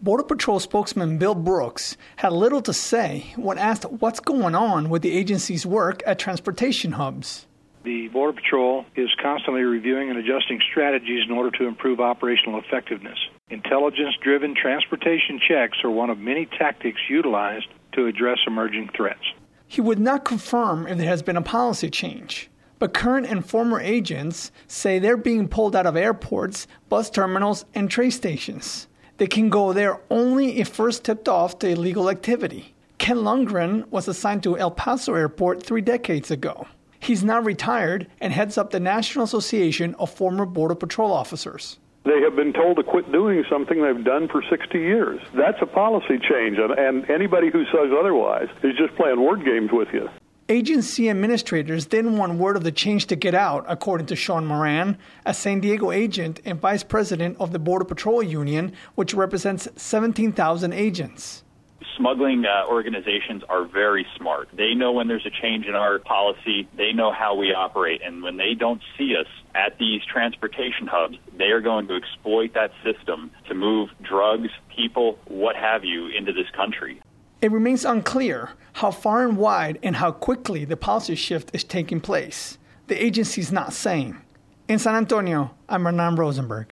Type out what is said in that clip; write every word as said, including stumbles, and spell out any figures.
Border Patrol spokesman Bill Brooks had little to say when asked what's going on with the agency's work at transportation hubs. The Border Patrol is constantly reviewing and adjusting strategies in order to improve operational effectiveness. Intelligence-driven transportation checks are one of many tactics utilized to address emerging threats. He would not confirm if there has been a policy change, but current and former agents say they're being pulled out of airports, bus terminals, and train stations. They can go there only if first tipped off to illegal activity. Ken Lundgren was assigned to El Paso Airport three decades ago. He's now retired and heads up the National Association of Former Border Patrol Officers. They have been told to quit doing something they've done for sixty years. That's a policy change, and anybody who says otherwise is just playing word games with you. Agency administrators didn't want word of the change to get out, according to Sean Moran, a San Diego agent and vice president of the Border Patrol Union, which represents seventeen thousand agents. Smuggling uh, organizations are very smart. They know when there's a change in our policy. They know how we operate. And when they don't see us at these transportation hubs, they are going to exploit that system to move drugs, people, what have you, into this country. It remains unclear how far and wide and how quickly the policy shift is taking place. The agency is not saying. In San Antonio, I'm Hernan Rosenberg.